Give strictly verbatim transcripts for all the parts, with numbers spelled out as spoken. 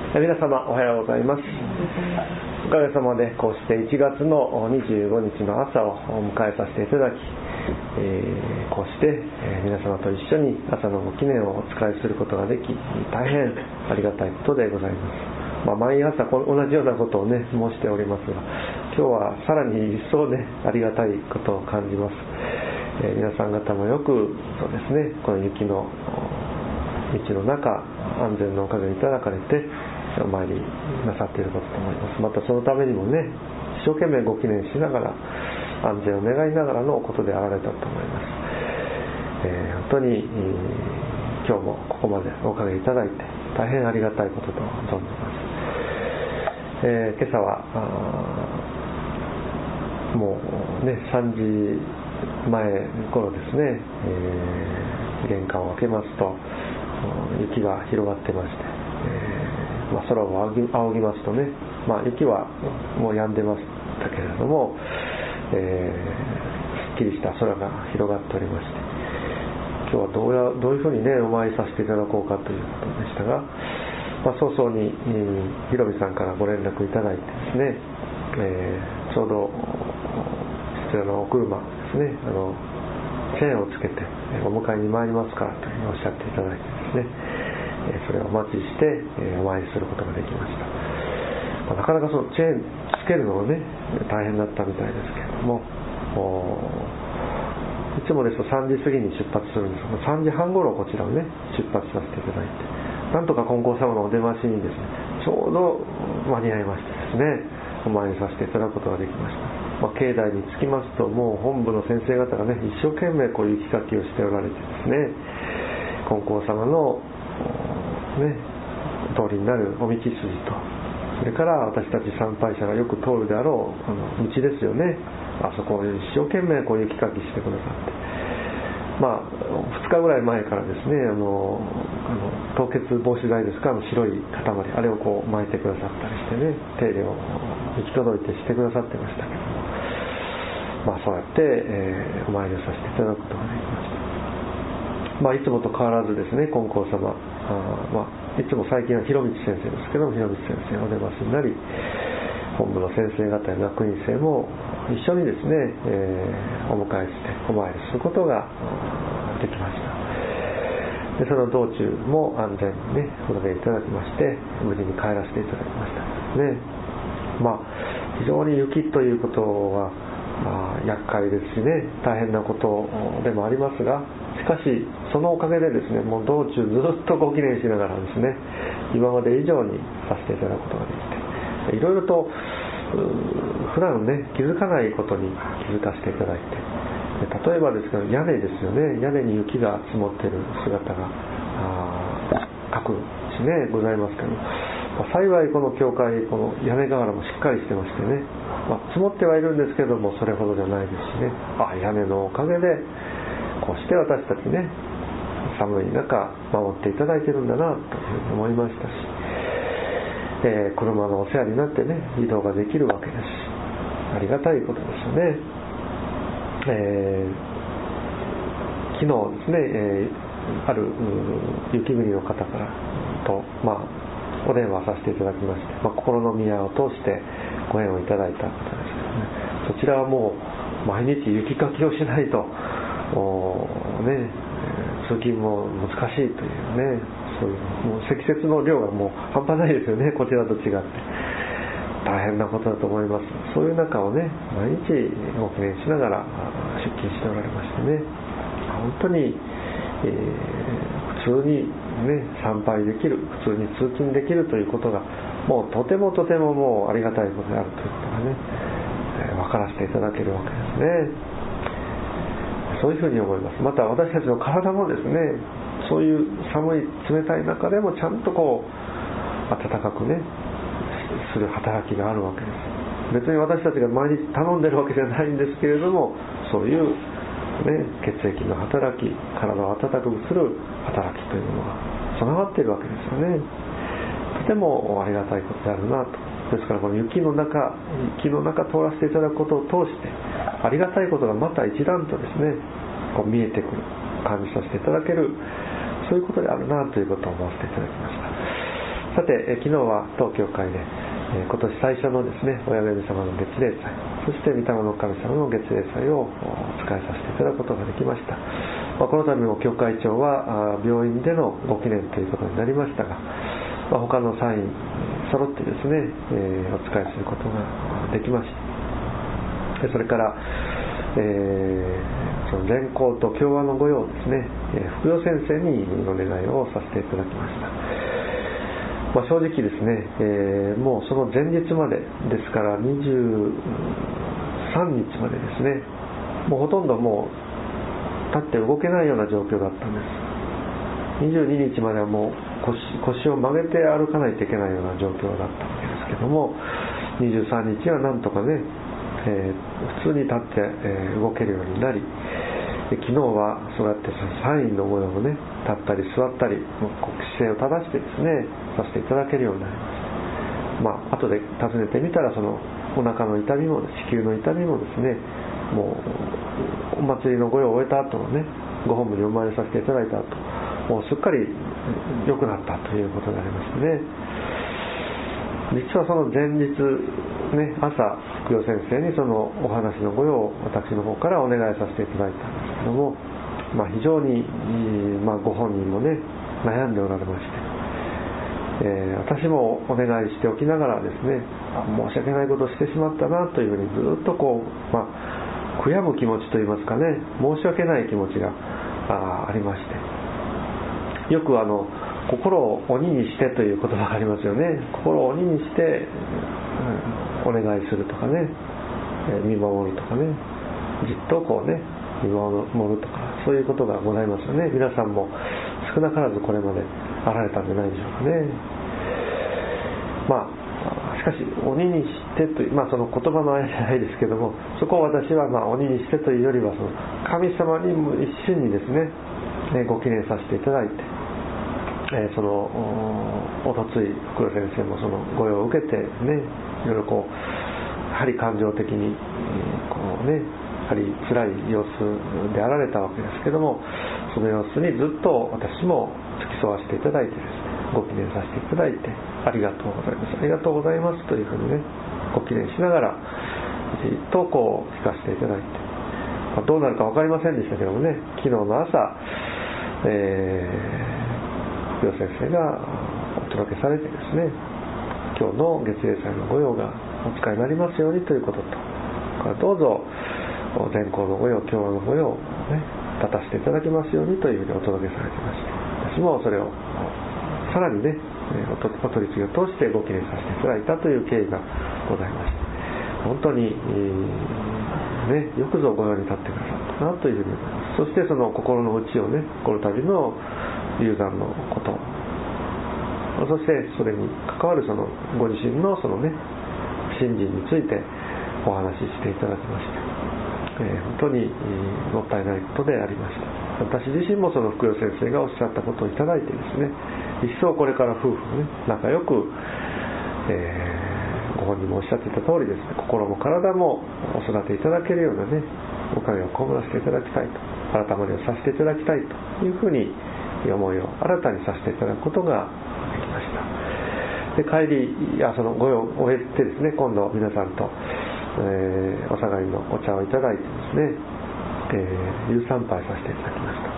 皆様おはようございます。おかげさまでこうしていちがつのにじゅうごにちの朝を迎えさせていただき、えー、こうして、えー、皆様と一緒に朝のご記念をお使いすることができ、大変ありがたいことでございます。まあ、毎朝同じようなことをね申しておりますが、今日はさらに一層ねありがたいことを感じます。えー、皆さん方もよくそうですね、この雪の道の中安全のおかげいただかれてお参りなさっていることと思います。またそのためにもね一生懸命ご記念しながら安全を願いながらのことであられたと思います。えー、本当に、えー、今日もここまでおかげいただいて大変ありがたいことと存じます。えー、今朝はもうねさんじまえ頃ですね、えー、玄関を開けますと雪が広がってまして、えーまあ、空を仰ぎ、仰ぎますとね、まあ、雪はもう止んでましたけれども、えー、すっきりした空が広がっておりまして、今日はどうやどういうふうにねお参りさせていただこうかということでしたが、まあ、早々に、えー、ひろみさんからご連絡いただいてですね、えー、ちょうどそちらのお車ですね、あのチェーンをつけてお迎えに参りますからというふうにおっしゃっていただいてですね、それをお待ちしてお参りすることができました。まあ、なかなかそのチェーンつけるのがね大変だったみたいですけれども、いつもですとさんじ過ぎに出発するんですが、さんじはん頃こちらをね出発させていただいて、なんとか金光様のお出ましにですねちょうど間に合いましてですねお参りさせていただくことができました。まあ、境内に着きますともう本部の先生方がね一生懸命こういう雪かきをしておられてですね、金光様のね通りになるお道筋と、それから私たち参拝者がよく通るであろうあの道ですよね、あそこを一生懸命こう雪かきしてくださって、まあふつかぐらい前からですねあのあの凍結防止剤ですか、あの白い塊あれをこう巻いてくださったりしてね手入れを行き届いてしてくださってましたけども、まあそうやって、えー、お参りをさせていただくことができました。まあ、いつもと変わらずですね金光様、あ、まあ、いつも最近は広道先生ですけども、広道先生がお出ましになり、本部の先生方や学院生も一緒にですね、えー、お迎えしてお参りすることができました。でその道中も安全にねお届けいただきまして無事に帰らせていただきましたね。まあ非常に雪ということは、まあ、厄介ですしね大変なことでもありますが、しかしそのおかげでですねもう道中ずっとご記念しながらですね今まで以上にさせていただくことができて、いろいろと普段ね気づかないことに気づかせていただいて、例えばですけど屋根ですよね、屋根に雪が積もっている姿が各地ねございますけど、まあ、幸いこの教会この屋根瓦もしっかりしてましてね、まあ、積もってはいるんですけどもそれほどじゃないですしね、あ屋根のおかげでこうして私たちね寒い中守っていただいてるんだなというふうに思いましたし、えー、車のお世話になってね移動ができるわけですし、ありがたいことですよね。えー、昨日ですね、えー、ある雪国の方からと、まあ、お電話させていただきまして、まあ、心の宮を通してご縁をいただいた方ですけどね、そちらはもう毎日雪かきをしないとね、通勤も難しいというね、そういうもう積雪の量がもう半端ないですよね、こちらと違って大変なことだと思います。そういう中をね毎日ご記念しながら出勤しておられましてね、本当に、えー、普通にね参拝できる、普通に通勤できるということがもうとてもとてももうありがたいことであるということがね、えー、分からせていただけるわけですね。そういうふうに思います。また私たちの体もですねそういう寒い冷たい中でもちゃんとこう暖かくねする働きがあるわけです。別に私たちが毎日頼んでるわけじゃないんですけれども、そういう、ね、血液の働き、体を温かくする働きというものが備わっているわけですよね。とてもありがたいことであるなと。ですからこの雪の中雪の中通らせていただくことを通してありがたいことがまた一段とですねこう見えてくる、感じさせていただける、そういうことであるなということを思わせていただきました。 さて、え昨日は当教会で、え今年最初のですね、親神様の月例祭、そして御霊の神様の月例祭を使いさせていただくことができました。まあ、この度も教会長は病院でのご記念ということになりましたが、まあ、他のサイン揃ってですね、えー、お使いすることができました。でそれから、えー、その善行と共和の御用をですね、えー、福代先生にお願いをさせていただきました。まあ、正直ですね、えー、もうその前日までですからにじゅうさんにちまでですね、もうほとんどもう立って動けないような状況だったんです。にじゅうににちまではもう 腰, 腰を曲げて歩かないといけないような状況だったわけですけども、にじゅうさんにちはなんとかね、えー、普通に立って、えー、動けるようになり、で昨日はそうやってサインの模様をね、立ったり座ったり姿勢を正してですねさせていただけるようになりました。まあ後で尋ねてみたら、そのお腹の痛みも子宮の痛みもですね、もうお祭りの御用を終えた後のね、ご本部にお参りさせていただいた後、もうすっかり良くなったということになりましてね。実はその前日ね、朝福代先生にそのお話の御用を私の方からお願いさせていただいたんですけども、まあ、非常に、まあ、ご本人もね悩んでおられまして、えー、私もお願いしておきながらですね、あ申し訳ないことをしてしまったなというふうにずっとこう、まあ、悔やむ気持ちといいますかね、申し訳ない気持ちが あ, ありまして、よくあの心を鬼にしてという言葉がありますよね。心を鬼にして、うん、お願いするとかね、見守るとかね、じっとこうね見守るとか、そういうことがございますよね。皆さんも少なからずこれまであられたんじゃないでしょうかね。まあしかし鬼にしてという、まあその言葉のあれじゃないですけども、そこを私はまあ鬼にしてというよりは、その神様にも一心にですねご記念させていただいて、えー、そのおとつい福代先生もその御用を受けてね、いろいろこうやはり感情的にこうね、やはり辛い様子であられたわけですけども、その様子にずっと私も付き添わせていただいてですね、ご記念させていただいて、ありがとうございますありがとうございますというふうにねご記念しながらじっとこう聞かせていただいて、まあ、どうなるか分かりませんでしたけどもね、昨日の朝、えー福代先生がお届けされてですね、今日の月例祭の御用がお使いになりますようにということと、どうぞ善行の御用、共和の御用をね立たせていただきますようにというふうにお届けされていまして、私もそれをさらにねお取り次ぎを通してご記念させていただいたという経緯がございまして、本当に、ね、よくぞ御用に立ってくださったなというふうに思います。そしてその心の内をね、この度の流産のこと、そしてそれに関わるそのご自身のそのね信心についてお話ししていただきまして、えー、本当にもったいないことでありました。私自身もその福代先生がおっしゃったことをいただいてですね、一層これから夫婦ね仲良く、えー、ご本人もおっしゃっていた通りですね、心も体もお育ていただけるようなねおかげを被らせていただきたいと、改まりをさせていただきたいというふうに思いを新たにさせていただくことができました。で帰り、いやその御用を終えてですね、今度皆さんと、えー、お下がりのお茶をいただいてですね、えー、夕参拝させていただきました。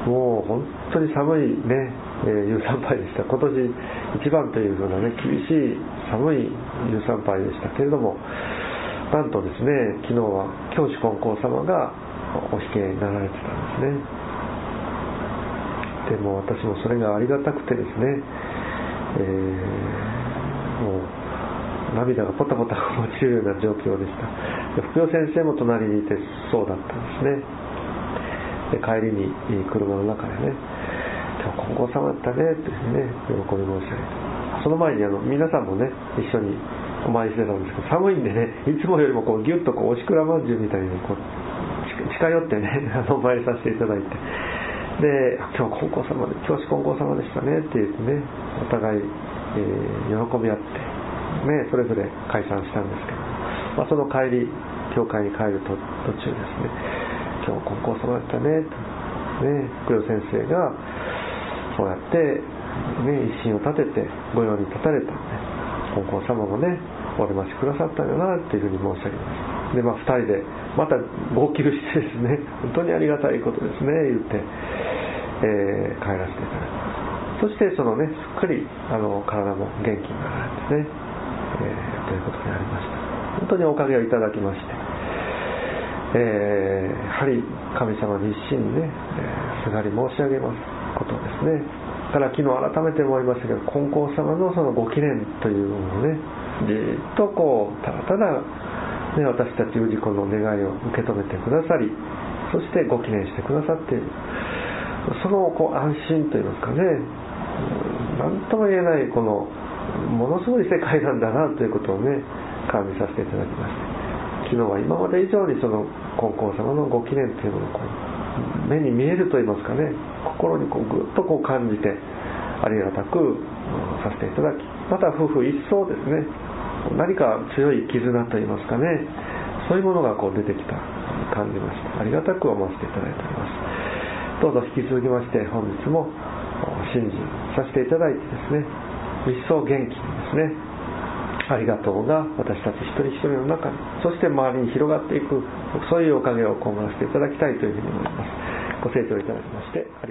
もう本当に寒いね、えー、夕参拝でした。今年一番というようなね厳しい寒い夕参拝でしたけれども、なんとですね昨日は教主金光様がお控えになられてたんですね。でも私もそれがありがたくてですね、えー、もう涙がポタポタ落ちるような状況でした。で福代先生も隣にいてそうだったんですね。で帰りに車の中でね、今日金光様だったねというね喜び申し上げて、その前にあの皆さんもね一緒にお参りしてたんですけど、寒いんでねいつもよりもこうギュッとこうおしくらまんじゅうみたいにこう近寄ってねお参りさせていただいて、で今日金光様で教師金光様でしたねって言ってね、お互い、えー、喜び合って、ね、それぞれ解散したんですけど、まあ、その帰り教会に帰ると途中ですね、今日金光様だったねとね福代先生がそうやってね、一心を立てて御用に立たれた、ね、金光様もねお出ましくださったんだなっていうふうに申し上げます。で、まあ、ふたりでまた号泣してですね、本当にありがたいことですね言って、えー、帰らせていただきます。そしてそのね、すっかりあの体も元気になられてね、えー、ということになりました。本当におかげをいただきまして、えー、やはり神様に一心にね、えー、すがり申し上げますことですね。から昨日改めて思いましたけど、金光様のそのご記念というものをね、じっとこうただただ、ね、私たち氏子の願いを受け止めてくださり、そしてご記念してくださっている、そのこう安心といいますかね、何とも言えないこのものすごい世界なんだなということをね感じさせていただきました。昨日は今まで以上にその金光様のご記念というものをこう目に見えるといいますかね、心にこうぐっとこう感じてありがたくさせていただき、また夫婦一層ですね、何か強い絆といいますかね、そういうものがこう出てきた感じました。ありがたく思わせていただいております。どうぞ引き続きまして本日も信心させていただいてですね、一層元気にですね、ありがとうが私たち一人一人の中に、そして周りに広がっていく、そういうおかげを被らせていただきたいというふうに思います。ご清聴いただきまして